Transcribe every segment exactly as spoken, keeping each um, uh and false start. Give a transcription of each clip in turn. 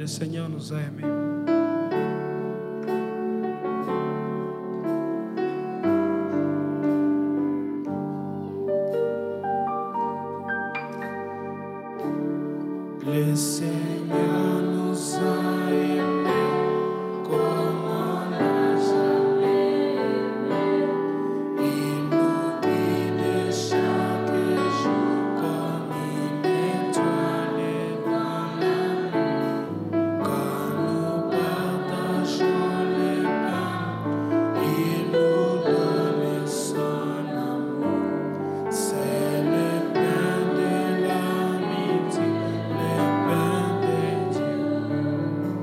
Le Seigneur nous a aimés. Le Seigneur nous a aimés comme on n'a jamais aimé. Il nous guide chaque jour comme une étoile dans la nuit. Quand nous partageons les pains, il nous donne son amour. C'est le pain de l'amitié, le pain de Dieu.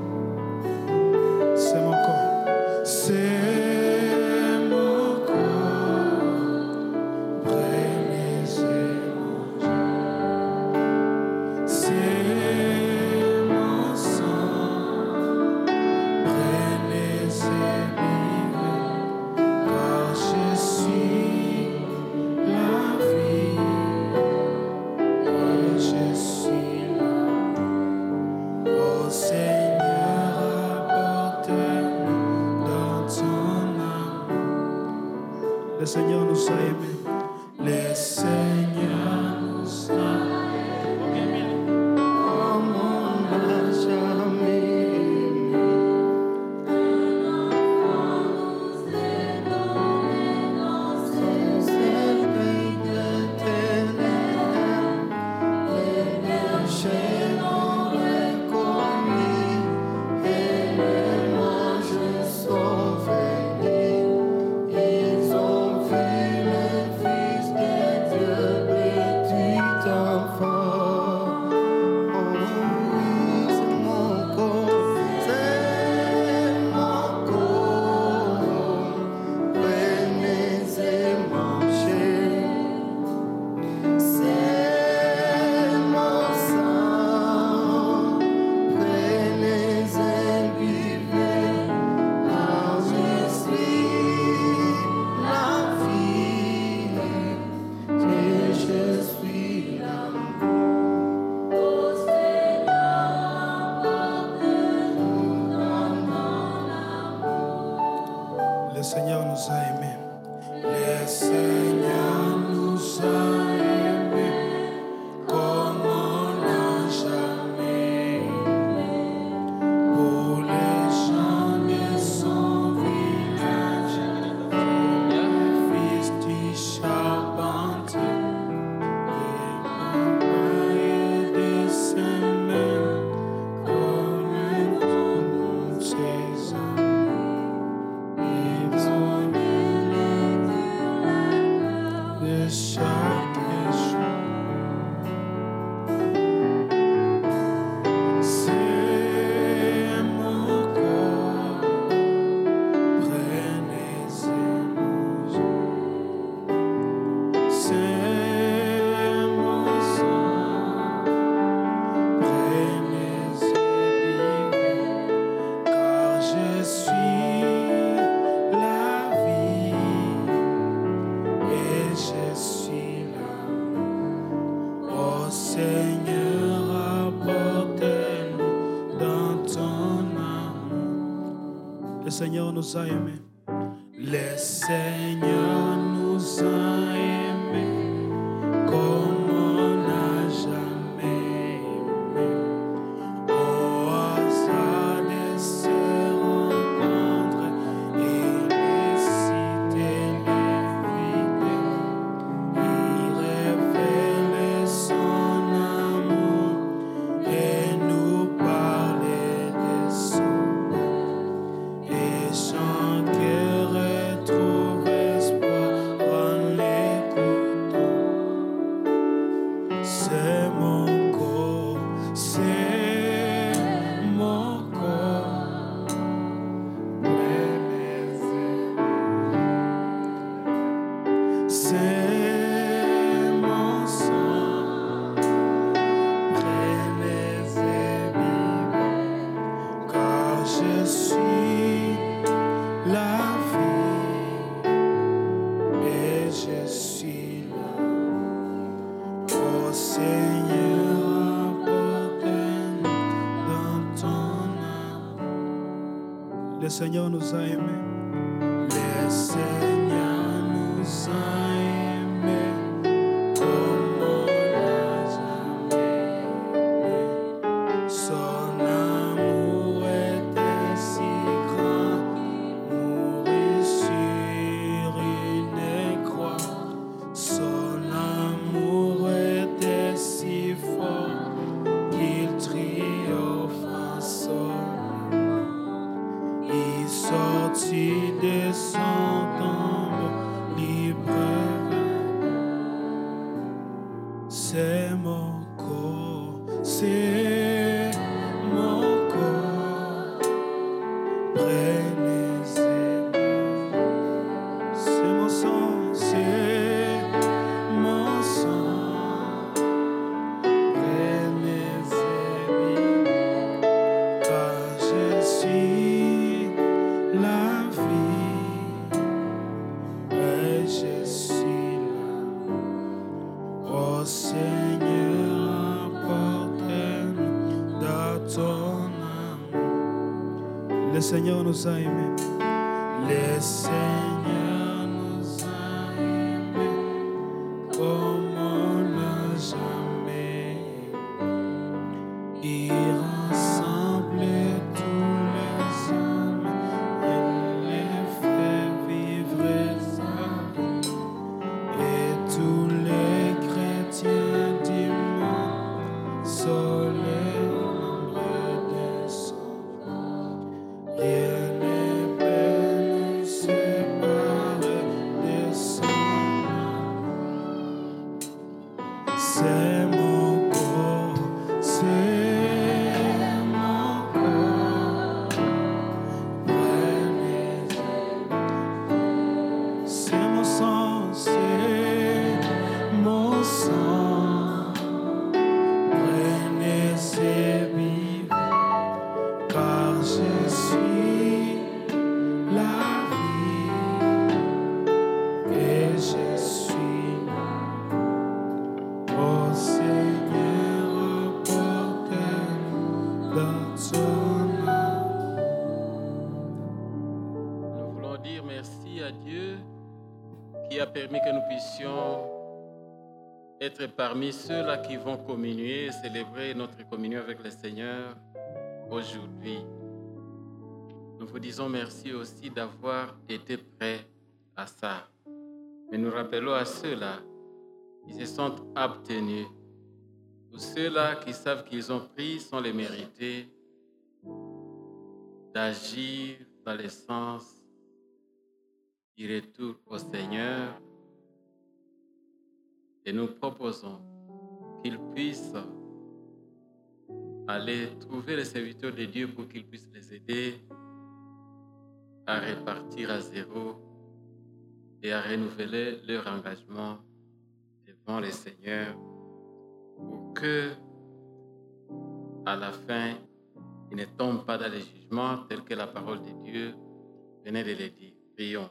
C'est mon corps, c'est mon corps. Prenez et mangez. C'est mon sang. Prenez et buvez. Car je suis la vie et je suis là. Ô Seigneur, apporte-nous dans ton amour. Le Seigneur nous a aimés. Le Seigneur nous a aimés. Comme on n'a jamais aimé. Le Seigneur nous a aimés. Le Seigneur nous a aimés comme on n'a jamais aimé. Pour les gens de son village, le fils du charpentier, des papas et des semaines, comme tous ses amis. De chaque jour, c'est mon corps. Prenez et mangez. C'est mon sang. Prenez et buvez. Car je suis la vie et je suis là. Ô Seigneur, apporte-nous dans ton amour. Le Seigneur nous a aimés. Le Seigneur nous a aimés comme on n'a jamais aimé. Au hasard de ces rencontres, il cite les fidèles. Il révèle son amour et nous parle de son nom. Et son cœur retrouve espoir en l'écoutant. C'est mon corps, c'est mon corps. C'est mon sang. Prenez et buvez. Car je suis la vie et je suis là. Ô Seigneur, apporte-nous dans ton Le Seigneur nous a aimés. Le Seigneur nous a aimés comme on n'a jamais aimé. Son amour était si grand, mourir sur une croix. Son amour était si fort qu'il triomphe en son. Il sortit de son tombe libre. C'est mon corps, c'est mon corps. Prenez-le. C'est mon sang, c'est mon sang. Prenez-le. Car je suis la vie et je suis là. Oh Seigneur, apporte-nous dans ton amour. Le Seigneur nous a aimés. Le Seigneur nous a aimés comme on n'a jamais aimé. Il rassemble tous les hommes, il les fait vivre sa vie. Et tous les chrétiens du monde sont les membres de son corps. Rien ne peut nous séparer de son amour. C'est mon corps, c'est mon corps. Prenez-le. C'est mon sang, c'est mon sang. Prenez-le, vivez, car je suis la vie et je suis là. Oh Seigneur, apporte-nous dans ton amour. Nous voulons dire merci à Dieu qui a permis que nous puissions être parmi ceux-là qui vont communier et célébrer notre communion avec le Seigneur aujourd'hui. Nous vous disons merci aussi d'avoir été prêts à ça. Mais nous rappelons à ceux-là qui se sont abstenus, ou ceux-là qui savent qu'ils ont pris sans les mériter, d'agir dans le sens du retour au Seigneur. Et nous proposons qu'ils puissent aller trouver les serviteurs de Dieu pour qu'ils puissent les aider à repartir à zéro et à renouveler leur engagement devant le Seigneur pour que, à la fin, ils ne tombent pas dans les jugements tels que la parole de Dieu venait de le dire. Prions.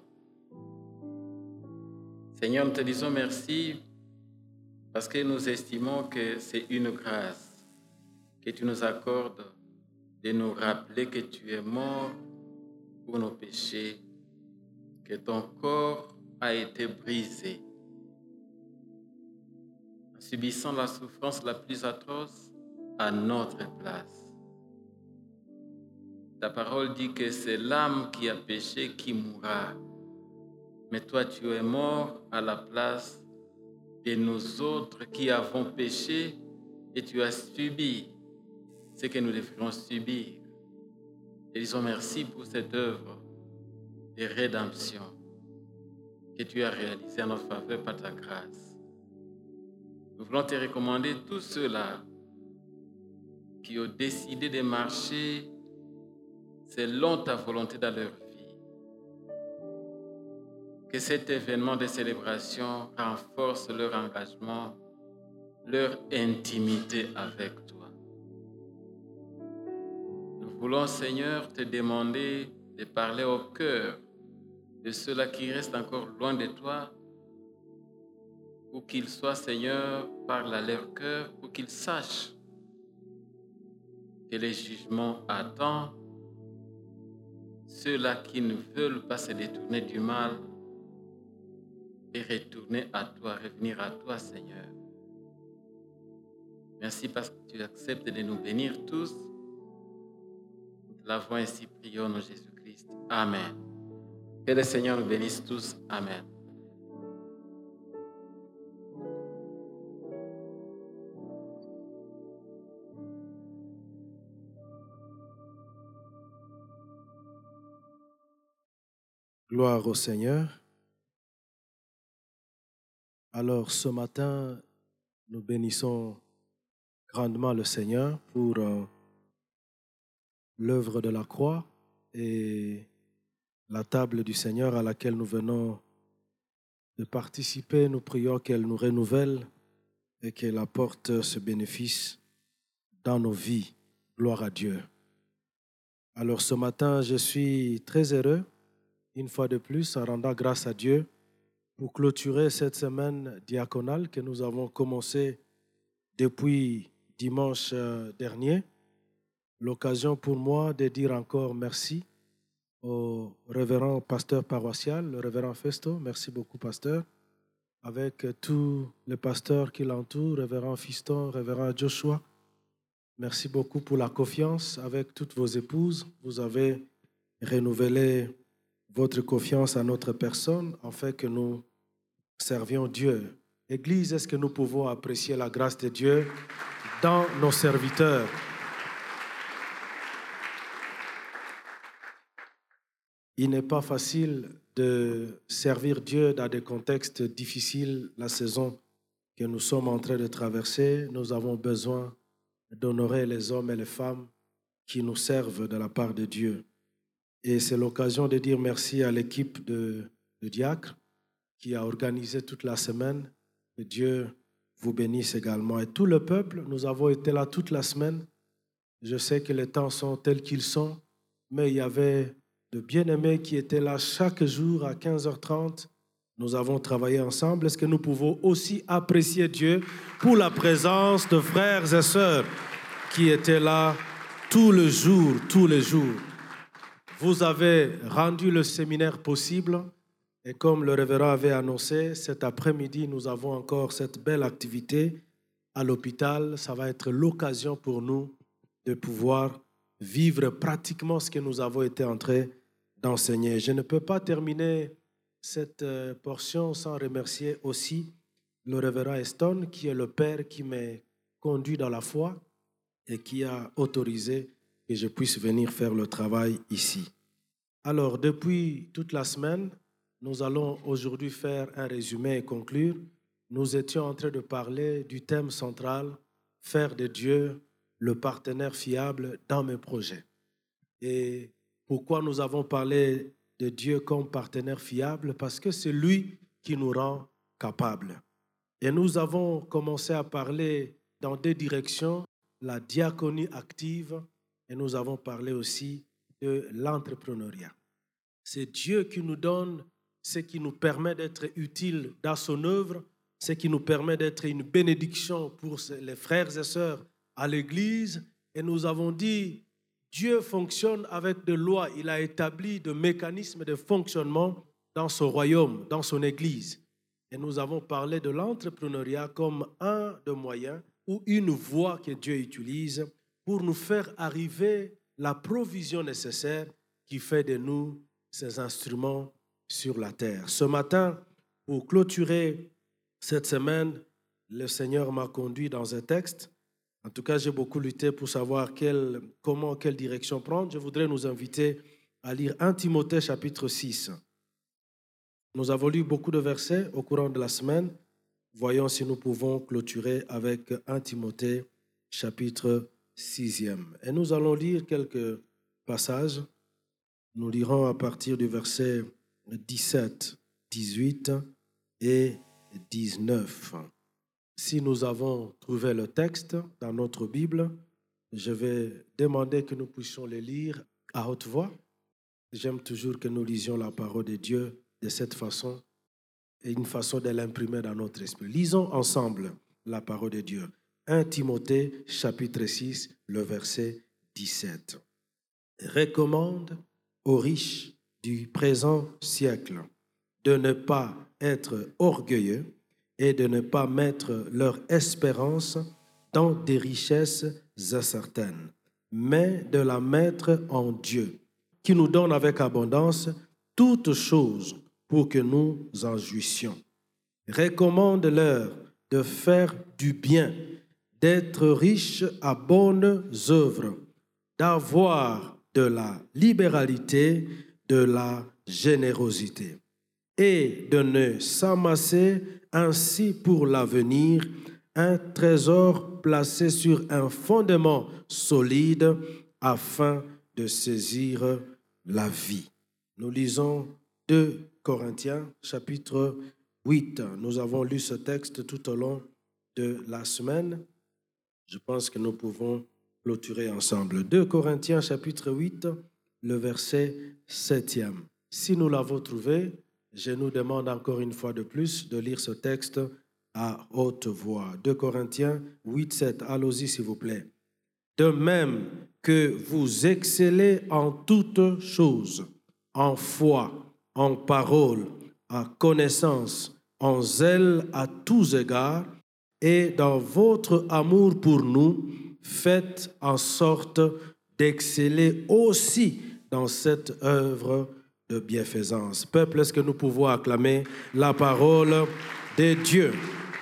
Seigneur, nous te disons merci parce que nous estimons que c'est une grâce que tu nous accordes de nous rappeler que tu es mort pour nos péchés, que ton corps a été brisé. En subissant la souffrance la plus atroce à notre place. Ta parole dit que c'est l'âme qui a péché qui mourra. Mais toi, tu es mort à la place de nous autres qui avons péché et tu as subi ce que nous devrions subir. Et disons merci pour cette œuvre de rédemption que tu as réalisée en notre faveur par ta grâce. Nous voulons te recommander tous ceux-là qui ont décidé de marcher selon ta volonté dans leur vie. Que cet événement de célébration renforce leur engagement, leur intimité avec toi. Nous voulons, Seigneur, te demander de parler au cœur de ceux-là qui restent encore loin de toi, pour qu'ils soient, Seigneur, parle à leur cœur, pour qu'ils sachent que le jugement attend ceux-là qui ne veulent pas se détourner du mal et retourner à toi, revenir à toi, Seigneur. Merci parce que tu acceptes de nous bénir tous. Nous te l'avons ainsi prié au nom de Jésus-Christ. Amen. Que le Seigneur nous bénisse tous. Amen. Gloire au Seigneur. Alors ce matin, nous bénissons grandement le Seigneur pour euh, l'œuvre de la croix et la table du Seigneur à laquelle nous venons de participer. Nous prions qu'elle nous renouvelle et qu'elle apporte ce bénéfice dans nos vies. Gloire à Dieu. Alors ce matin, je suis très heureux, une fois de plus, en rendant grâce à Dieu pour clôturer cette semaine diaconale que nous avons commencée depuis dimanche dernier. L'occasion pour moi de dire encore merci au révérend pasteur paroissial, le révérend Festo. Merci beaucoup, pasteur. Avec tous les pasteurs qui l'entourent, révérend Fiston, révérend Joshua. Merci beaucoup pour la confiance avec toutes vos épouses. Vous avez renouvelé votre confiance à notre personne afin que nous servions Dieu. Église, est-ce que nous pouvons apprécier la grâce de Dieu dans nos serviteurs? Il n'est pas facile de servir Dieu dans des contextes difficiles. La saison que nous sommes en train de traverser, nous avons besoin d'honorer les hommes et les femmes qui nous servent de la part de Dieu. Et c'est l'occasion de dire merci à l'équipe de, de diacres qui a organisé toute la semaine. Que Dieu vous bénisse également. Et tout le peuple, nous avons été là toute la semaine. Je sais que les temps sont tels qu'ils sont, mais il y avait de bien-aimés qui étaient là chaque jour à quinze heures trente. Nous avons travaillé ensemble. Est-ce que nous pouvons aussi apprécier Dieu pour la présence de frères et sœurs qui étaient là tous les jours, tous les jours. Vous avez rendu le séminaire possible et comme le révérend avait annoncé, cet après-midi, nous avons encore cette belle activité à l'hôpital. Ça va être l'occasion pour nous de pouvoir vivre pratiquement ce que nous avons été en train d'enseigner. Je ne peux pas terminer cette portion sans remercier aussi le révérend Eston, qui est le père qui m'a conduit dans la foi et qui a autorisé que je puisse venir faire le travail ici. Alors, depuis toute la semaine, nous allons aujourd'hui faire un résumé et conclure. Nous étions en train de parler du thème central, faire de Dieu le partenaire fiable dans mes projets. Et pourquoi nous avons parlé de Dieu comme partenaire fiable? Parce que c'est lui qui nous rend capables. Et nous avons commencé à parler dans deux directions, la diaconie active, et nous avons parlé aussi de l'entrepreneuriat. C'est Dieu qui nous donne ce qui nous permet d'être utiles dans son œuvre, ce qui nous permet d'être une bénédiction pour les frères et sœurs à l'Église. Et nous avons dit, Dieu fonctionne avec des lois. Il a établi des mécanismes de fonctionnement dans son royaume, dans son Église. Et nous avons parlé de l'entrepreneuriat comme un des moyens ou une voie que Dieu utilise pour nous faire arriver la provision nécessaire qui fait de nous ces instruments sur la terre. Ce matin, pour clôturer cette semaine, le Seigneur m'a conduit dans un texte. En tout cas, j'ai beaucoup lutté pour savoir quelle, comment, quelle direction prendre. Je voudrais nous inviter à lire un Timothée chapitre six. Nous avons lu beaucoup de versets au courant de la semaine. Voyons si nous pouvons clôturer avec un Timothée chapitre six. Et nous allons lire quelques passages. Nous lirons à partir du verset dix-sept, dix-huit et dix-neuf. Si nous avons trouvé le texte dans notre Bible, je vais demander que nous puissions le lire à haute voix. J'aime toujours que nous lisions la parole de Dieu de cette façon et une façon de l'imprimer dans notre esprit. Lisons ensemble la parole de Dieu. un Timothée chapitre six, le verset dix-sept. Recommande aux riches du présent siècle de ne pas être orgueilleux et de ne pas mettre leur espérance dans des richesses incertaines, mais de la mettre en Dieu, qui nous donne avec abondance toutes choses pour que nous en jouissions. Recommande-leur de faire du bien, d'être riches à bonnes œuvres, d'avoir de la libéralité, de la générosité, et de ne s'amasser ainsi pour l'avenir un trésor placé sur un fondement solide afin de saisir la vie. Nous lisons deux Corinthiens, chapitre huit. Nous avons lu ce texte tout au long de la semaine. Je pense que nous pouvons clôturer ensemble. deux Corinthiens, chapitre huit, le verset septième. Si nous l'avons trouvé, je nous demande encore une fois de plus de lire ce texte à haute voix. deux Corinthiens huit, sept. Allons-y, s'il vous plaît. De même que vous excellez en toutes choses, en foi, en parole, en connaissance, en zèle à tous égards, et dans votre amour pour nous, faites en sorte d'exceller aussi dans cette œuvre de bienfaisance. Peuple, est-ce que nous pouvons acclamer la parole de Dieu?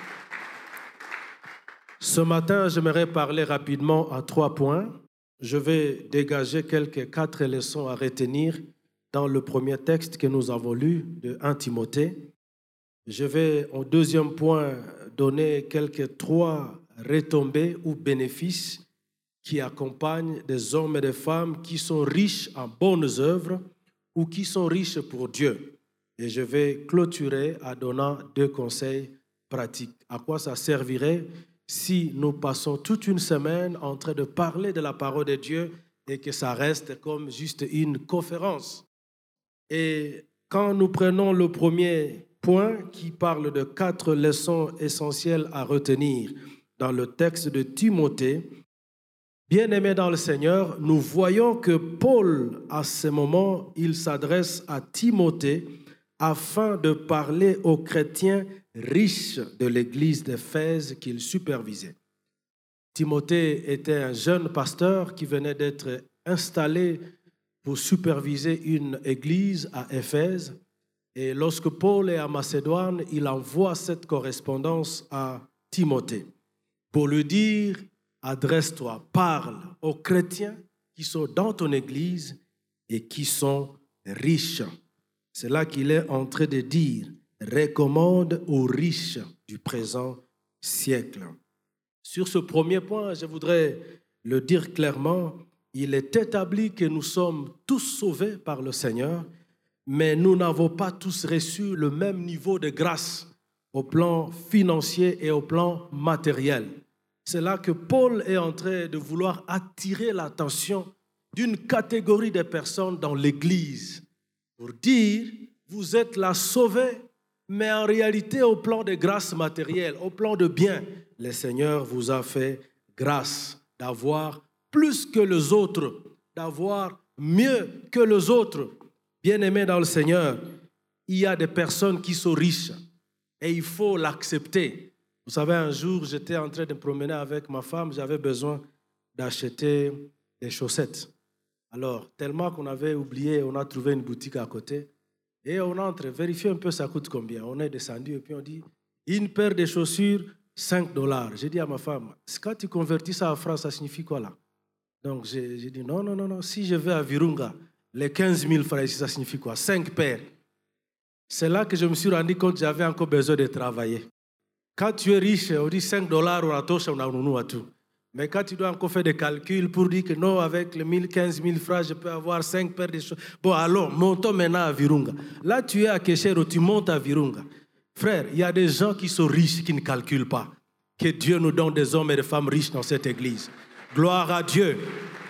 Ce matin, j'aimerais parler rapidement à trois points. Je vais dégager quelques quatre leçons à retenir dans le premier texte que nous avons lu de premier Timothée. Je vais, au deuxième point, donner quelques trois retombées ou bénéfices qui accompagnent des hommes et des femmes qui sont riches en bonnes œuvres ou qui sont riches pour Dieu. Et je vais clôturer en donnant deux conseils pratiques. À quoi ça servirait si nous passons toute une semaine en train de parler de la parole de Dieu et que ça reste comme juste une conférence? Et quand nous prenons le premier point qui parle de quatre leçons essentielles à retenir dans le texte de Timothée, bien-aimés dans le Seigneur, nous voyons que Paul, à ce moment, il s'adresse à Timothée afin de parler aux chrétiens riches de l'église d'Éphèse qu'il supervisait. Timothée était un jeune pasteur qui venait d'être installé pour superviser une église à Éphèse. Et lorsque Paul est à Macédoine, il envoie cette correspondance à Timothée pour lui dire: adresse-toi, parle aux chrétiens qui sont dans ton église et qui sont riches. C'est là qu'il est en train de dire: recommande aux riches du présent siècle. Sur ce premier point, je voudrais le dire clairement, il est établi que nous sommes tous sauvés par le Seigneur, mais nous n'avons pas tous reçu le même niveau de grâce au plan financier et au plan matériel. C'est là que Paul est en train de vouloir attirer l'attention d'une catégorie de personnes dans l'Église pour dire: vous êtes là sauvés, mais en réalité, au plan de grâce matérielle, au plan de bien, le Seigneur vous a fait grâce d'avoir plus que les autres, d'avoir mieux que les autres. Bien-aimés dans le Seigneur, il y a des personnes qui sont riches et il faut l'accepter. Vous savez, un jour, j'étais en train de me promener avec ma femme, j'avais besoin d'acheter des chaussettes. Alors, tellement qu'on avait oublié, on a trouvé une boutique à côté et on entre, vérifier un peu ça coûte combien. On est descendu et puis on dit, une paire de chaussures, cinq dollars. J'ai dit à ma femme, quand tu convertis ça en francs, ça signifie quoi là? Donc, j'ai, j'ai dit, non, non, non, non, si je vais à Virunga, les quinze mille francs ici, ça signifie quoi? cinq paires. C'est là que je me suis rendu compte que j'avais encore besoin de travailler. Quand tu es riche, on dit cinq dollars, on a tout, on a nous à tout. Mais quand tu dois encore faire des calculs pour dire que non, avec les mille, quinze mille francs, je peux avoir cinq paires de choses. Bon, alors, montons maintenant à Virunga. Là, tu es à Keshero, tu montes à Virunga. Frère, il y a des gens qui sont riches, qui ne calculent pas. Que Dieu nous donne des hommes et des femmes riches dans cette église. Gloire à Dieu.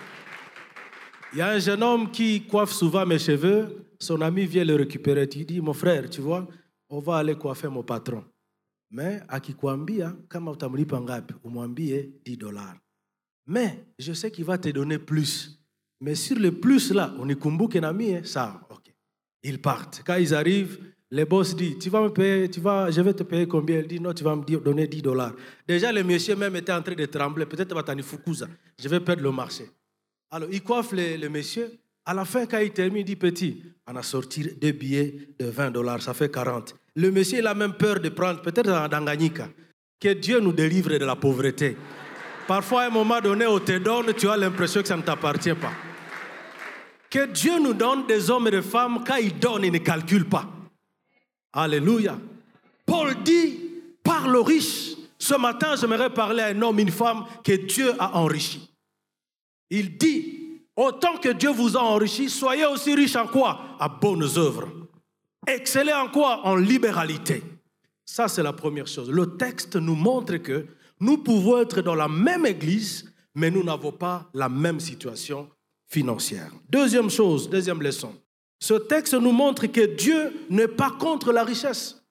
Il y a un jeune homme qui coiffe souvent mes cheveux. Son ami vient le récupérer. Il dit, mon frère, tu vois, on va aller coiffer mon patron. Mais akikwambia, kama utamlipa ngapi, umwambie dix dollars. Mais je sais qu'il va te donner plus. Mais sur le plus là, on est kumbuke nami, hein, ça, ok. Ils partent. Quand ils arrivent, le boss dit, tu vas me payer, tu vas, je vais te payer combien? Il dit, non, tu vas me donner dix dollars. Déjà, le monsieur même était en train de trembler. Peut-être Batani Fukuza, je vais perdre le marché. Alors, il coiffe le, le monsieur. À la fin, quand il termine, il dit, petit, on a sorti deux billets de vingt dollars, ça fait quarante. Le monsieur, il a même peur de prendre, peut-être dans Danganyika, que Dieu nous délivre de la pauvreté. Parfois, à un moment donné, on te donne, tu as l'impression que ça ne t'appartient pas. Que Dieu nous donne des hommes et des femmes, quand il donne, il ne calcule pas. Alléluia. Paul dit, parle aux riches. Ce matin, j'aimerais parler à un homme, une femme que Dieu a enrichi. Il dit, autant que Dieu vous a enrichi, soyez aussi riches en quoi? À bonnes œuvres. Excellez en quoi? En libéralité. Ça, c'est la première chose. Le texte nous montre que nous pouvons être dans la même église, mais nous n'avons pas la même situation financière. Deuxième chose, deuxième leçon. Ce texte nous montre que Dieu n'est pas contre la richesse.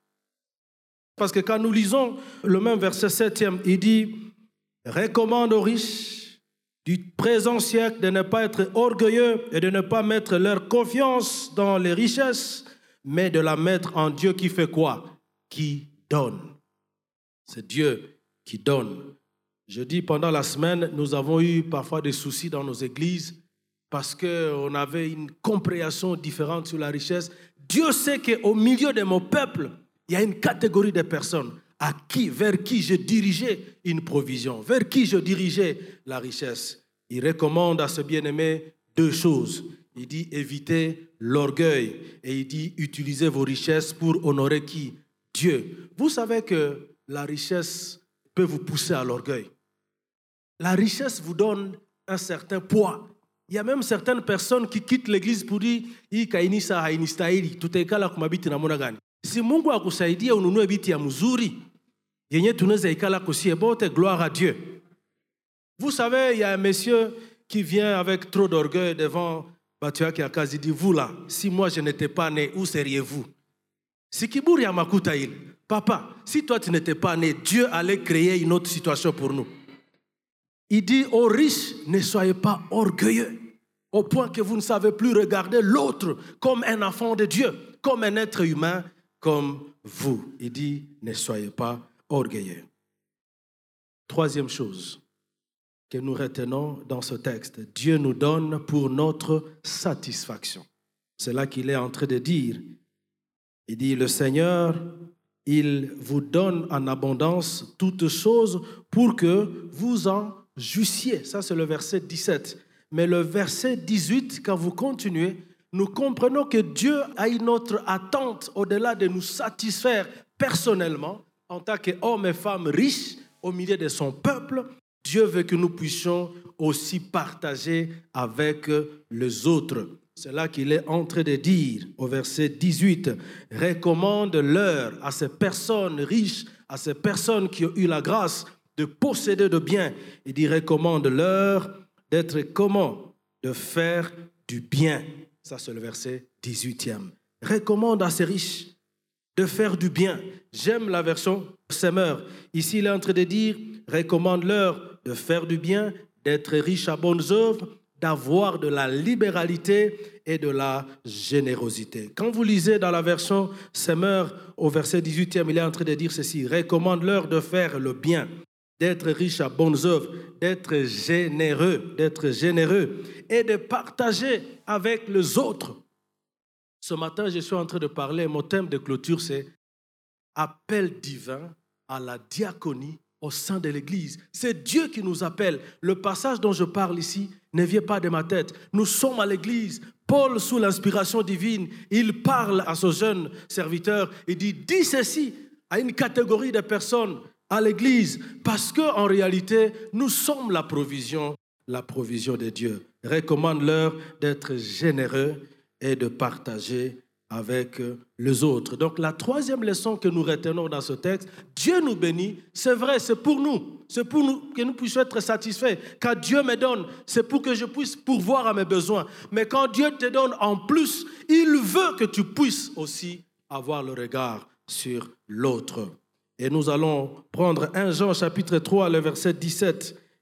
Parce que quand nous lisons le même verset septième, il dit « Recommande aux riches du présent siècle de ne pas être orgueilleux et de ne pas mettre leur confiance dans les richesses, mais de la mettre en Dieu qui fait quoi? Qui donne. » C'est Dieu qui donne. Je dis, pendant la semaine, nous avons eu parfois des soucis dans nos églises parce qu'on avait une compréhension différente sur la richesse. Dieu sait qu'au milieu de mon peuple, il y a une catégorie de personnes à qui, vers qui je dirigeais une provision, vers qui je dirigeais la richesse. Il recommande à ce bien-aimé deux choses. Il dit évitez l'orgueil et il dit utilisez vos richesses pour honorer qui? Dieu. Vous savez que la richesse peut vous pousser à l'orgueil. La richesse vous donne un certain poids. Il y a même certaines personnes qui quittent l'église pour dire si Mungu akusaidia ununue biti ya mzuri yenye tunaweza ikala kusie bote, gloire à Dieu. Vous savez, il y a un monsieur qui vient avec trop d'orgueil devant Batua Kiakazi, il dit, vous là, si moi je n'étais pas né, où seriez-vous? Si kiburi ya makuta il, papa, si toi tu n'étais pas né, Dieu allait créer une autre situation pour nous. Il dit aux riches, ne soyez pas orgueilleux, au point que vous ne savez plus regarder l'autre comme un enfant de Dieu, comme un être humain, comme vous. Il dit, ne soyez pas orgueilleux. Troisième chose que nous retenons dans ce texte, Dieu nous donne pour notre satisfaction. C'est là qu'il est en train de dire. Il dit, le Seigneur, il vous donne en abondance toutes choses pour que vous en jouissiez. Ça, c'est le verset dix-sept. Mais le verset dix-huit, quand vous continuez, nous comprenons que Dieu a une autre attente au-delà de nous satisfaire personnellement en tant qu'hommes et femmes riches au milieu de son peuple. Dieu veut que nous puissions aussi partager avec les autres. C'est là qu'il est en train de dire au verset dix-huit, recommande-leur à ces personnes riches, à ces personnes qui ont eu la grâce de posséder de biens. Il dit recommande-leur d'être comment? De faire du bien. Ça, c'est le verset dix-huitième. Recommande à ces riches de faire du bien. J'aime la version Semeur. Ici, il est en train de dire, recommande-leur de faire du bien, d'être riches à bonnes œuvres, d'avoir de la libéralité et de la générosité. Quand vous lisez dans la version Semeur, au verset dix-huitième, il est en train de dire ceci, recommande-leur de faire le bien, d'être riches à bonnes œuvres, d'être généreux, d'être généreux et de partager avec les autres. Ce matin, je suis en train de parler, mon thème de clôture, c'est appel divin à la diaconie au sein de l'Église. C'est Dieu qui nous appelle. Le passage dont je parle ici ne vient pas de ma tête. Nous sommes à l'Église. Paul, sous l'inspiration divine, il parle à ce jeune serviteur. Il dit, dis ceci à une catégorie de personnes à l'Église, parce qu'en réalité, nous sommes la provision, la provision de Dieu. Recommande-leur d'être généreux et de partager avec les autres. Donc la troisième leçon que nous retenons dans ce texte, Dieu nous bénit, c'est vrai, c'est pour nous, c'est pour nous que nous puissions être satisfaits. Quand Dieu me donne, c'est pour que je puisse pourvoir à mes besoins. Mais quand Dieu te donne en plus, il veut que tu puisses aussi avoir le regard sur l'autre. Et nous allons prendre premier Jean chapitre trois, le verset dix-sept.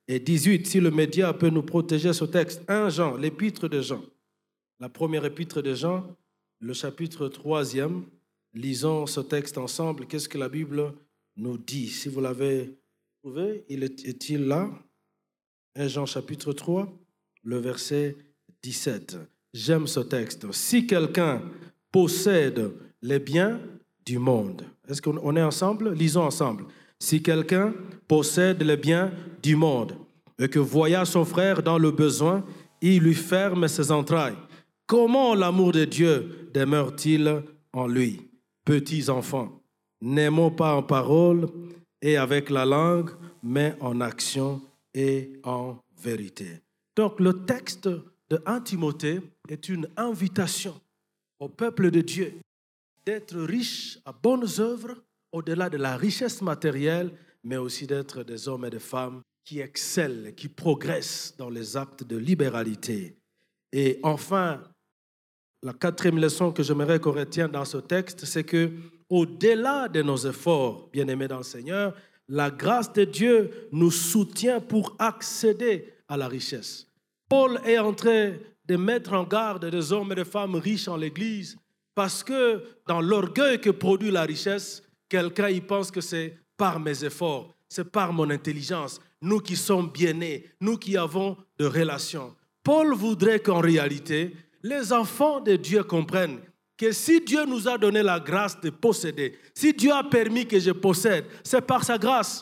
et dix-huit. Si le média peut nous protéger ce texte. premier Jean, l'épître de Jean. La première épître de Jean, le chapitre troisième. Lisons ce texte ensemble. Qu'est-ce que la Bible nous dit? Si vous l'avez trouvé, il est, est-il là? premier Jean chapitre trois, le verset dix-sept. J'aime ce texte. Si quelqu'un possède les biens du monde. Est-ce qu'on est ensemble? Lisons ensemble. Si quelqu'un possède les biens du monde et que voyant son frère dans le besoin, il lui ferme ses entrailles, comment l'amour de Dieu demeure-t-il en lui? Petits enfants, n'aimons pas en parole et avec la langue, mais en action et en vérité. Donc le texte de premier Timothée est une invitation au peuple de Dieu d'être riche à bonnes œuvres, au-delà de la richesse matérielle, mais aussi d'être des hommes et des femmes qui excellent, qui progressent dans les actes de libéralité. Et enfin, la quatrième leçon que j'aimerais qu'on retienne dans ce texte, c'est que, au-delà de nos efforts, bien-aimés dans le Seigneur, la grâce de Dieu nous soutient pour accéder à la richesse. Paul est en train de mettre en garde des hommes et des femmes riches en l'Église parce que dans l'orgueil que produit la richesse, quelqu'un y pense que c'est par mes efforts, c'est par mon intelligence, nous qui sommes bien nés, nous qui avons de relations. Paul voudrait qu'en réalité, les enfants de Dieu comprennent que si Dieu nous a donné la grâce de posséder, si Dieu a permis que je possède, c'est par sa grâce.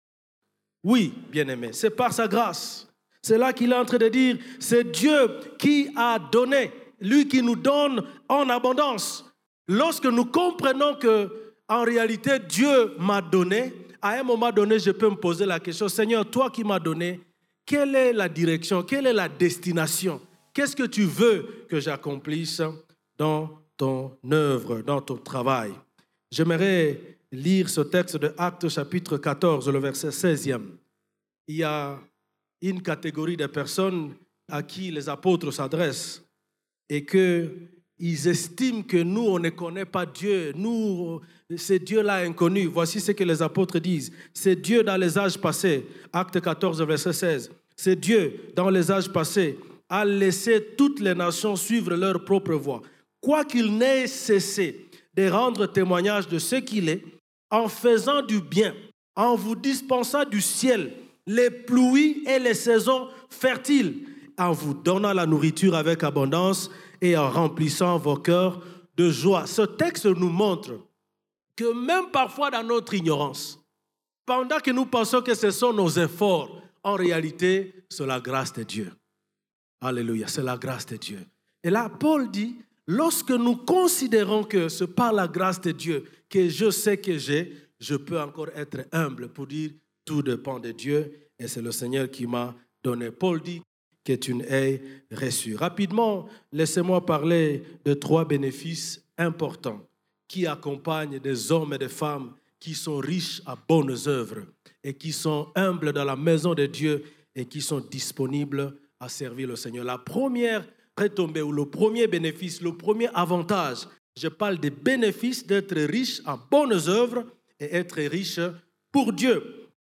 Oui, bien-aimé, c'est par sa grâce. C'est là qu'il est en train de dire, c'est Dieu qui a donné, lui qui nous donne en abondance. Lorsque nous comprenons que, en réalité, Dieu m'a donné, à un moment donné, je peux me poser la question, Seigneur, toi qui m'as donné, quelle est la direction, quelle est la destination? Qu'est-ce que tu veux que j'accomplisse dans ton œuvre, dans ton travail? J'aimerais lire ce texte de Actes chapitre quatorze, le verset seizième. Il y a une catégorie de personnes à qui les apôtres s'adressent et qu'ils estiment que nous, on ne connaît pas Dieu. Nous, c'est Dieu-là inconnu. Voici ce que les apôtres disent. C'est Dieu dans les âges passés. Acte quatorze, verset seize. C'est Dieu dans les âges passés a laissé toutes les nations suivre leur propre voie. Quoiqu'il n'ait cessé de rendre témoignage de ce qu'il est, en faisant du bien, en vous dispensant du ciel les pluies et les saisons fertiles, en vous donnant la nourriture avec abondance et en remplissant vos cœurs de joie. Ce texte nous montre que même parfois dans notre ignorance, pendant que nous pensons que ce sont nos efforts, en réalité, c'est la grâce de Dieu. Alléluia, c'est la grâce de Dieu. Et là, Paul dit, lorsque nous considérons que c'est par la grâce de Dieu que je sais que j'ai, je peux encore être humble pour dire, tout dépend de Dieu et c'est le Seigneur qui m'a donné. Paul dit que tu n'es reçu. Rapidement, laissez-moi parler de trois bénéfices importants qui accompagnent des hommes et des femmes qui sont riches à bonnes œuvres et qui sont humbles dans la maison de Dieu et qui sont disponibles à servir le Seigneur. La première retombée ou le premier bénéfice, le premier avantage, je parle des bénéfices d'être riche en bonnes œuvres et être riche pour Dieu.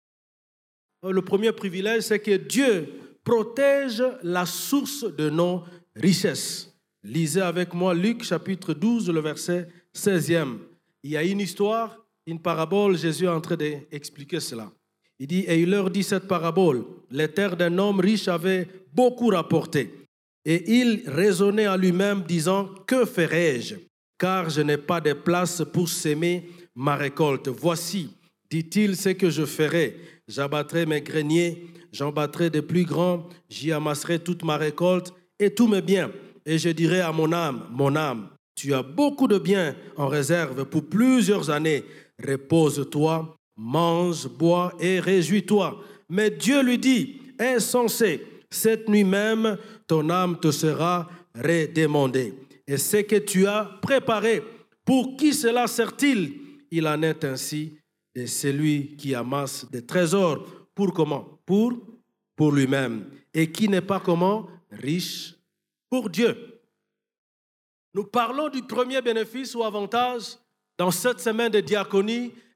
Le premier privilège, c'est que Dieu protège la source de nos richesses. Lisez avec moi Luc chapitre douze, le verset seizième. Il y a une histoire, une parabole, Jésus est en train d'expliquer cela. Il dit, et il leur dit cette parabole, les terres d'un homme riche avaient beaucoup rapporté. Et il raisonnait en lui-même, disant, que ferai-je? Car je n'ai pas de place pour s'aimer ma récolte. Voici, dit-il, ce que je ferai. J'abattrai mes greniers, j'en battrai de plus grands, j'y amasserai toute ma récolte et tous mes biens. Et je dirai à mon âme, mon âme, tu as beaucoup de biens en réserve pour plusieurs années. Repose-toi, mange, bois et réjouis-toi. Mais Dieu lui dit, insensé, cette nuit même, ton âme te sera redemandée. Et ce que tu as préparé, pour qui cela sert-il? Il en est ainsi de celui qui amasse des trésors. Pour comment? Pour, pour lui-même. Et qui n'est pas comment? Riche pour Dieu. Nous parlons du premier bénéfice ou avantage dans cette semaine de diaconie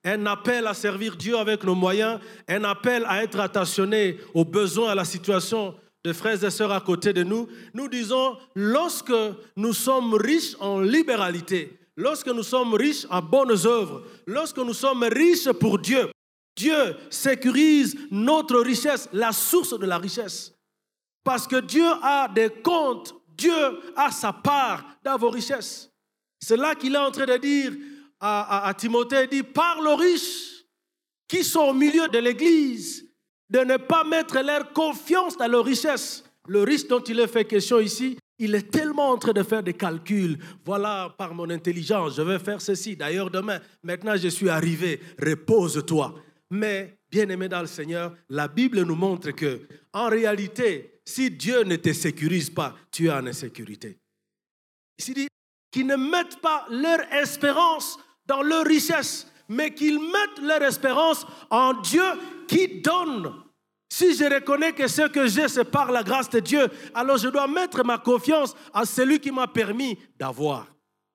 un appel à servir Dieu avec nos moyens, un appel à être attentionné aux besoins, à la situation de frères et sœurs à côté de nous. Nous disons, lorsque nous sommes riches en libéralité, lorsque nous sommes riches en bonnes œuvres, lorsque nous sommes riches pour Dieu, Dieu sécurise notre richesse, la source de la richesse. Parce que Dieu a des comptes, Dieu a sa part dans vos richesses. C'est là qu'il est en train de dire à, à, à Timothée, il dit, parle aux riches qui sont au milieu de l'église, de ne pas mettre leur confiance dans leurs richesses. Le riche dont il est fait question ici, il est tellement en train de faire des calculs. Voilà, par mon intelligence, je vais faire ceci. D'ailleurs, demain, maintenant je suis arrivé, repose-toi. Mais, bien-aimé dans le Seigneur, la Bible nous montre que, en réalité, si Dieu ne te sécurise pas, tu es en insécurité. Il dit qu'ils ne mettent pas leur espérance dans leur richesse, mais qu'ils mettent leur espérance en Dieu qui donne. Si je reconnais que ce que j'ai, c'est par la grâce de Dieu, alors je dois mettre ma confiance à celui qui m'a permis d'avoir.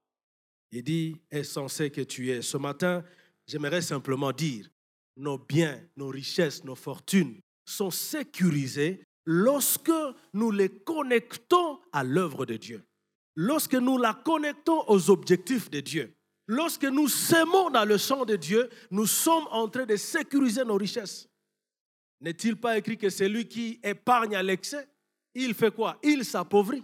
Il dit, insensé que tu es. Ce matin, j'aimerais simplement dire, nos biens, nos richesses, nos fortunes sont sécurisées lorsque nous les connectons à l'œuvre de Dieu. Lorsque nous la connectons aux objectifs de Dieu. Lorsque nous semons dans le champ de Dieu, nous sommes en train de sécuriser nos richesses. N'est-il pas écrit que celui qui épargne à l'excès, il fait quoi? Il s'appauvrit.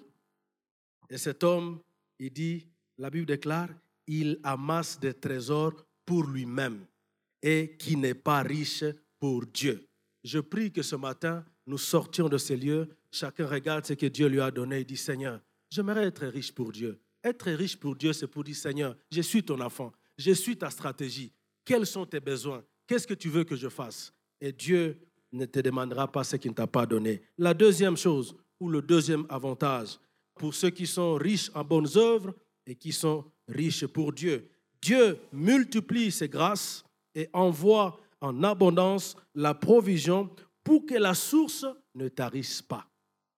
Et cet homme, il dit, la Bible déclare, il amasse des trésors pour lui-même et qui n'est pas riche pour Dieu. Je prie que ce matin, nous sortions de ces lieux, chacun regarde ce que Dieu lui a donné et dit, Seigneur, j'aimerais être riche pour Dieu. Être riche pour Dieu, c'est pour dire, Seigneur, je suis ton enfant, je suis ta stratégie. Quels sont tes besoins? Qu'est-ce que tu veux que je fasse? Et Dieu ne te demandera pas ce qu'il ne t'a pas donné. La deuxième chose, ou le deuxième avantage, pour ceux qui sont riches en bonnes œuvres et qui sont riches pour Dieu, Dieu multiplie ses grâces et envoie en abondance la provision pour que la source ne tarisse pas.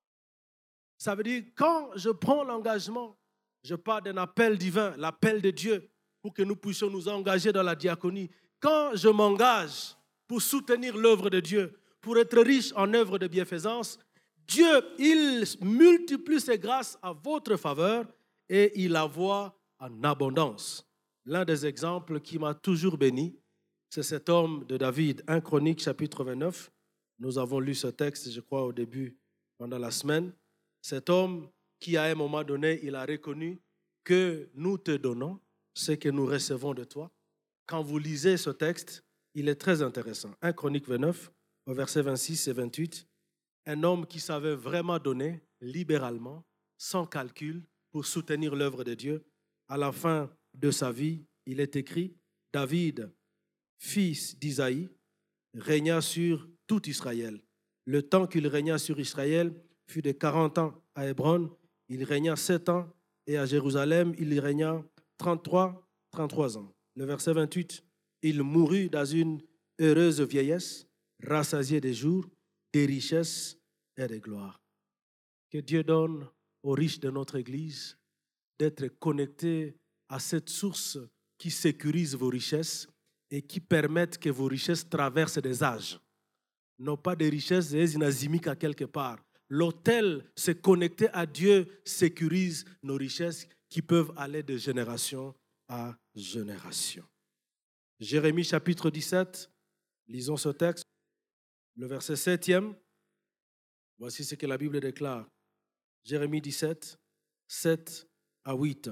Ça veut dire, quand je prends l'engagement, je parle d'un appel divin, l'appel de Dieu, pour que nous puissions nous engager dans la diaconie. Quand je m'engage pour soutenir l'œuvre de Dieu, pour être riche en œuvre de bienfaisance, Dieu, il multiplie ses grâces à votre faveur et il la voit en abondance. L'un des exemples qui m'a toujours béni, c'est cet homme de David, premier Chronique, chapitre vingt-neuf. Nous avons lu ce texte, je crois, au début, pendant la semaine. Cet homme qui, à un moment donné, il a reconnu que nous te donnons ce que nous recevons de toi. Quand vous lisez ce texte, il est très intéressant. premier Chronique vingt-neuf, au verset vingt-six et vingt-huit. Un homme qui savait vraiment donner libéralement, sans calcul, pour soutenir l'œuvre de Dieu. À la fin de sa vie, il est écrit, David, fils d'Isaïe, régna sur tout Israël. Le temps qu'il régna sur Israël fut de quarante ans à Hébron. Il régna sept ans et à Jérusalem, il y régna trente-trois, trente-trois ans. Le verset vingt-huit, il mourut dans une heureuse vieillesse, rassasié des jours, des richesses et des gloires. Que Dieu donne aux riches de notre Église d'être connectés à cette source qui sécurise vos richesses et qui permettent que vos richesses traversent des âges. Non pas des richesses inazimiques à quelque part. L'autel, c'est connecter à Dieu, sécurise nos richesses qui peuvent aller de génération à génération. Jérémie chapitre dix-sept, lisons ce texte, le verset septième. Voici ce que la Bible déclare. Jérémie dix-sept, sept à huit.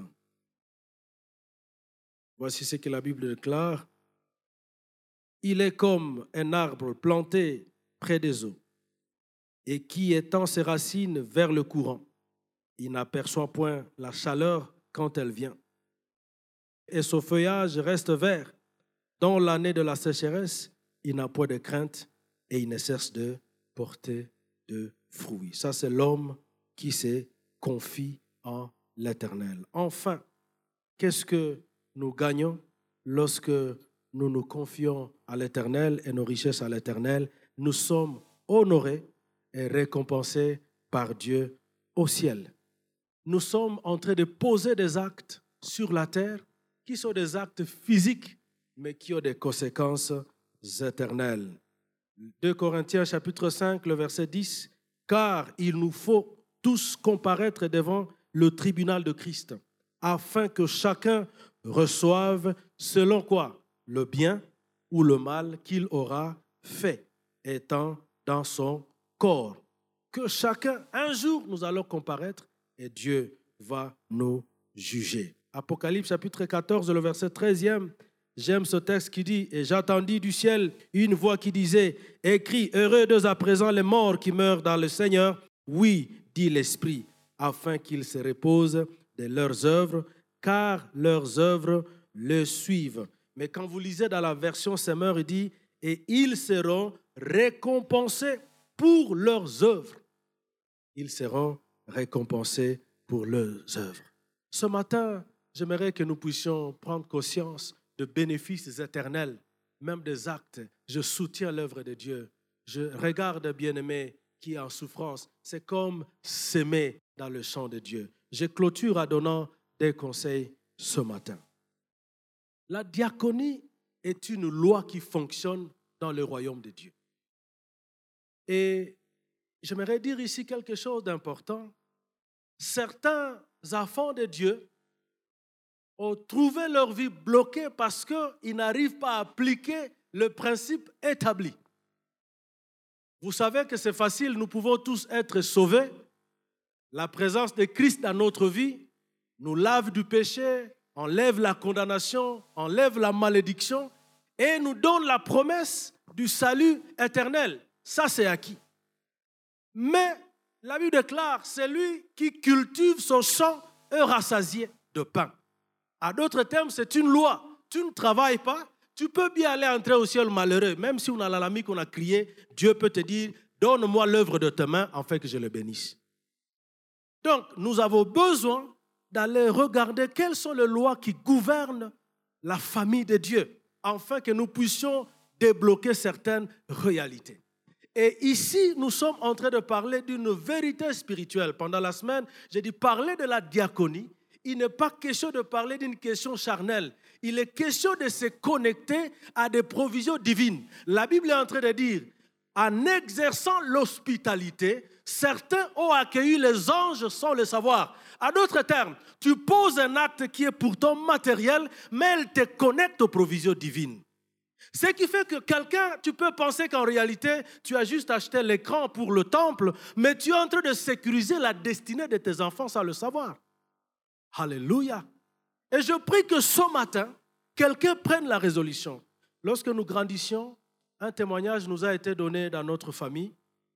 Voici ce que la Bible déclare. Il est comme un arbre planté près des eaux et qui étend ses racines vers le courant. Il n'aperçoit point la chaleur quand elle vient. Et son feuillage reste vert. Dans l'année de la sécheresse, il n'a point de crainte et il ne cesse de porter de fruits. Ça, c'est l'homme qui se confie en l'Éternel. Enfin, qu'est-ce que nous gagnons lorsque nous nous confions à l'Éternel et nos richesses à l'Éternel? Nous sommes honorés et récompensés par Dieu au ciel. Nous sommes en train de poser des actes sur la terre qui sont des actes physiques, mais qui ont des conséquences éternelles. deux Corinthiens chapitre cinq, le verset dix, « Car il nous faut tous comparaître devant le tribunal de Christ, afin que chacun reçoive selon quoi? Le bien ou le mal qu'il aura fait, étant dans son corps. » Que chacun, un jour, nous allons comparaître et Dieu va nous juger. Apocalypse chapitre quatorze, le verset treizième, j'aime ce texte qui dit « Et j'entendis du ciel une voix qui disait, écris, heureux dès à présent les morts qui meurent dans le Seigneur. Oui, dit l'Esprit, afin qu'ils se reposent de leurs œuvres, car leurs œuvres le suivent. » Mais quand vous lisez dans la version Semeur, il dit « Et ils seront récompensés pour leurs œuvres. » Ils seront récompensés pour leurs œuvres. Ce matin, j'aimerais que nous puissions prendre conscience de bénéfices éternels, même des actes. Je soutiens l'œuvre de Dieu. Je regarde bien-aimé qui est en souffrance. C'est comme s'aimer dans le champ de Dieu. Je clôture en donnant des conseils ce matin. La diaconie est une loi qui fonctionne dans le royaume de Dieu. Et j'aimerais dire ici quelque chose d'important. Certains enfants de Dieu ont trouvé leur vie bloquée parce qu'ils n'arrivent pas à appliquer le principe établi. Vous savez que c'est facile, nous pouvons tous être sauvés. La présence de Christ dans notre vie nous lave du péché, enlève la condamnation, enlève la malédiction et nous donne la promesse du salut éternel. Ça, c'est acquis. Mais la Bible déclare, c'est lui qui cultive son champ et rassasié de pain. À d'autres termes, c'est une loi. Tu ne travailles pas, tu peux bien aller entrer au ciel malheureux. Même si on a l'ami qu'on a crié, Dieu peut te dire, donne-moi l'œuvre de tes mains afin que je le bénisse. Donc, nous avons besoin d'aller regarder quelles sont les lois qui gouvernent la famille de Dieu, afin que nous puissions débloquer certaines réalités. Et ici, nous sommes en train de parler d'une vérité spirituelle. Pendant la semaine, j'ai dit parler de la diaconie. Il n'est pas question de parler d'une question charnelle. Il est question de se connecter à des provisions divines. La Bible est en train de dire, en exerçant l'hospitalité, certains ont accueilli les anges sans le savoir. En d'autres termes, tu poses un acte qui est pourtant matériel, mais elle te connecte aux provisions divines. Ce qui fait que quelqu'un, tu peux penser qu'en réalité, tu as juste acheté l'écran pour le temple, mais tu es en train de sécuriser la destinée de tes enfants sans le savoir. Alléluia. Et je prie que ce matin, quelqu'un prenne la résolution. Lorsque nous grandissions, un témoignage nous a été donné dans notre famille.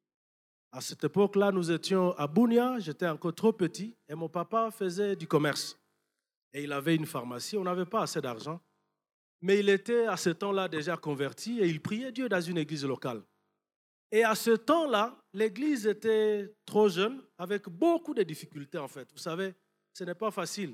À cette époque-là, nous étions à Bunia, j'étais encore trop petit, et mon papa faisait du commerce. Et il avait une pharmacie, on n'avait pas assez d'argent. Mais il était à ce temps-là déjà converti et il priait Dieu dans une église locale. Et à ce temps-là, l'église était trop jeune, avec beaucoup de difficultés en fait. Vous savez, ce n'est pas facile.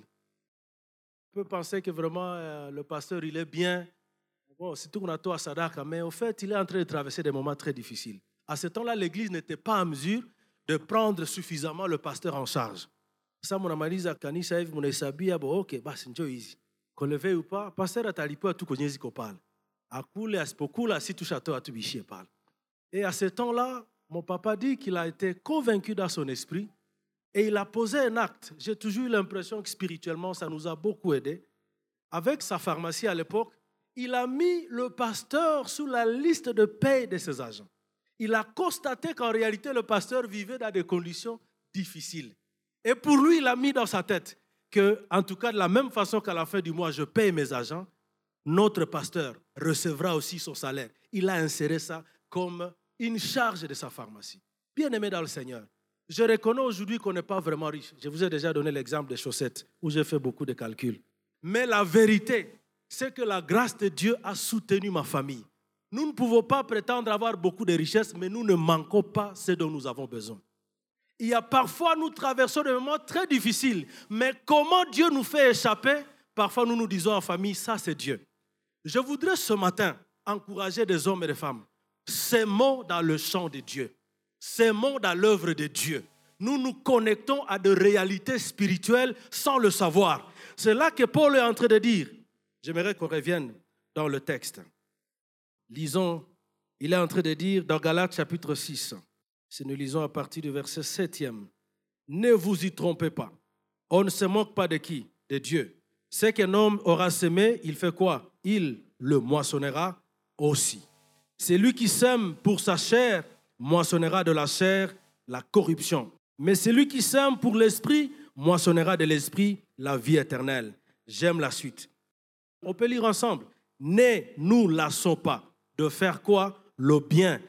On peut penser que vraiment euh, le pasteur, il est bien. Bon, c'est tout qu'on a tout à Sadaka, mais au fait, il est en train de traverser des moments très difficiles. À ce temps-là, l'église n'était pas en mesure de prendre suffisamment le pasteur en charge. Ça, mon amaliza kanisa hivi mnaisabia bo okay, basi njoo hizi. Qu'on le veuille ou pas, pasteur atalipo tout konyezi ko parle. Akule asipokula si tushato atubishie parle. Et à ce temps-là, mon papa dit qu'il a été convaincu dans son esprit et il a posé un acte. J'ai toujours eu l'impression que spirituellement, ça nous a beaucoup aidé. Avec sa pharmacie à l'époque, il a mis le pasteur sur la liste de paye de ses agents. Il a constaté qu'en réalité, le pasteur vivait dans des conditions difficiles. Et pour lui, il a mis dans sa tête que, en tout cas, de la même façon qu'à la fin du mois, je paye mes agents, notre pasteur recevra aussi son salaire. Il a inséré ça comme une charge de sa pharmacie. Bien-aimé dans le Seigneur, je reconnais aujourd'hui qu'on n'est pas vraiment riche. Je vous ai déjà donné l'exemple des chaussettes, où j'ai fait beaucoup de calculs. Mais la vérité, c'est que la grâce de Dieu a soutenu ma famille. Nous ne pouvons pas prétendre avoir beaucoup de richesses, mais nous ne manquons pas ce dont nous avons besoin. Il y a parfois, nous traversons des moments très difficiles, mais comment Dieu nous fait échapper? Parfois, nous nous disons en famille, ça c'est Dieu. Je voudrais ce matin encourager des hommes et des femmes. S'aimons dans le champ de Dieu. S'aimons dans l'œuvre de Dieu. Nous nous connectons à des réalités spirituelles sans le savoir. C'est là que Paul est en train de dire. J'aimerais qu'on revienne dans le texte. Lisons, il est en train de dire dans Galates chapitre six, si nous lisons à partir du verset septième, « Ne vous y trompez pas, on ne se moque pas de qui? De Dieu. Ce qu'un homme aura semé, il fait quoi? Il le moissonnera aussi. Celui qui sème pour sa chair, moissonnera de la chair la corruption. Mais celui qui sème pour l'esprit, moissonnera de l'esprit la vie éternelle. » J'aime la suite. On peut lire ensemble. « Ne nous lassons pas de faire quoi? Le bien.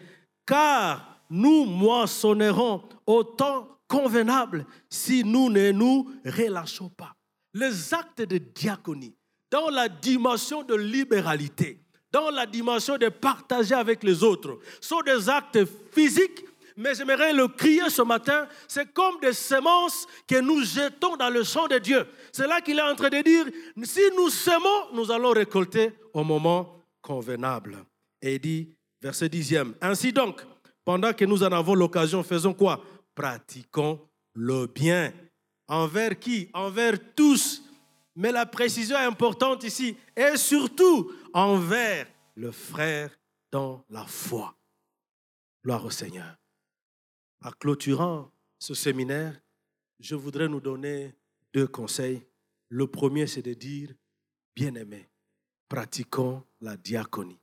Car nous moissonnerons au temps convenable si nous ne nous relâchons pas. » Les actes de diaconie, dans la dimension de libéralité, dans la dimension de partager avec les autres, sont des actes physiques, mais j'aimerais le crier ce matin, c'est comme des semences que nous jetons dans le champ de Dieu. C'est là qu'il est en train de dire, si nous semons, nous allons récolter au moment convenable. Et il dit, verset dixième, ainsi donc, pendant que nous en avons l'occasion, faisons quoi? Pratiquons le bien. Envers qui? Envers tous. Mais la précision est importante ici. Et surtout, envers le frère dans la foi. Gloire au Seigneur. En clôturant ce séminaire, je voudrais nous donner deux conseils. Le premier, c'est de dire, bien-aimés, pratiquons la diaconie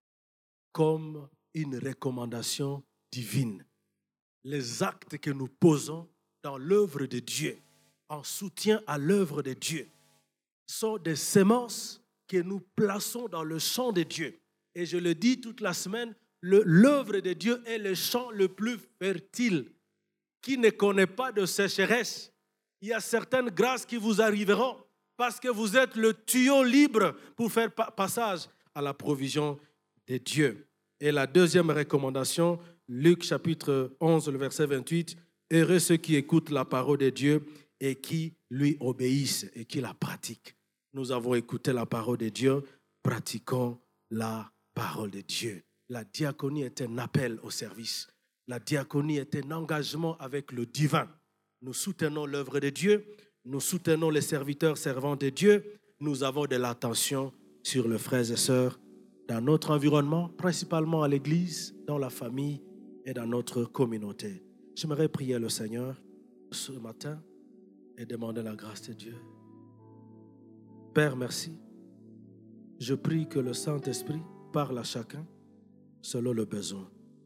comme une recommandation divine. Les actes que nous posons dans l'œuvre de Dieu, en soutien à l'œuvre de Dieu, sont des semences que nous plaçons dans le champ de Dieu. Et je le dis toute la semaine, le, l'œuvre de Dieu est le champ le plus fertile, qui ne connaît pas de sécheresse. Il y a certaines grâces qui vous arriveront parce que vous êtes le tuyau libre pour faire pa- passage à la provision de Dieu. Et la deuxième recommandation, Luc chapitre onze, le verset vingt-huit, « Heureux ceux qui écoutent la parole de Dieu et qui lui obéissent et qui la pratiquent. » Nous avons écouté la parole de Dieu, pratiquons la parole de Dieu. La diaconie est un appel au service. La diaconie est un engagement avec le divin. Nous soutenons l'œuvre de Dieu, nous soutenons les serviteurs servants de Dieu, nous avons de l'attention sur les frères et sœurs dans notre environnement, principalement à l'église, dans la famille et dans notre communauté. J'aimerais prier le Seigneur ce matin et demander la grâce de Dieu. Père, merci. Je prie que le Saint-Esprit parle à chacun selon le besoin.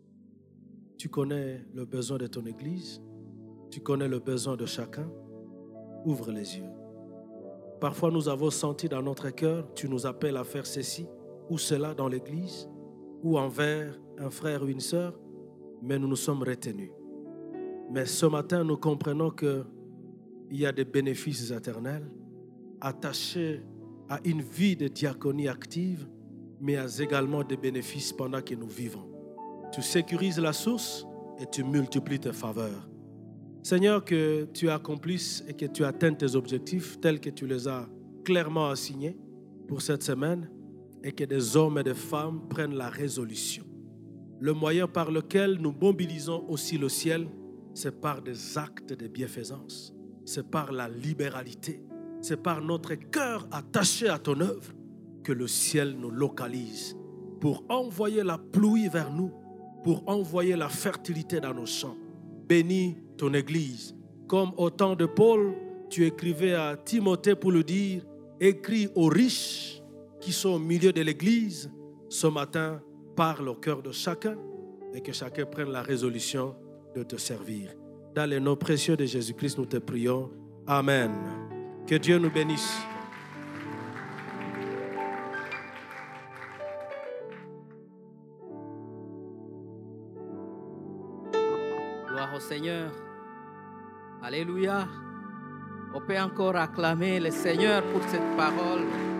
Tu connais le besoin de ton Église, tu connais le besoin de chacun. Ouvre les yeux. Parfois, nous avons senti dans notre cœur, tu nous appelles à faire ceci ou cela dans l'Église ou envers un frère ou une sœur, mais nous nous sommes retenus. Mais ce matin, nous comprenons qu'il y a des bénéfices éternels attachés à une vie de diaconie active, mais il y a également des bénéfices pendant que nous vivons. Tu sécurises la source et tu multiplies tes faveurs. Seigneur, que tu accomplisses et que tu atteignes tes objectifs tels que tu les as clairement assignés pour cette semaine et que des hommes et des femmes prennent la résolution. Le moyen par lequel nous mobilisons aussi le ciel, c'est par des actes de bienfaisance, c'est par la libéralité, c'est par notre cœur attaché à ton œuvre que le ciel nous localise pour envoyer la pluie vers nous, pour envoyer la fertilité dans nos champs. Bénis ton Église. Comme au temps de Paul, tu écrivais à Timothée pour le dire, écris aux riches qui sont au milieu de l'Église. Ce matin, parle au cœur de chacun et que chacun prenne la résolution de te servir. Dans les noms précieux de Jésus-Christ, nous te prions. Amen. Que Dieu nous bénisse. Gloire au Seigneur. Alléluia. On peut encore acclamer le Seigneur pour cette parole.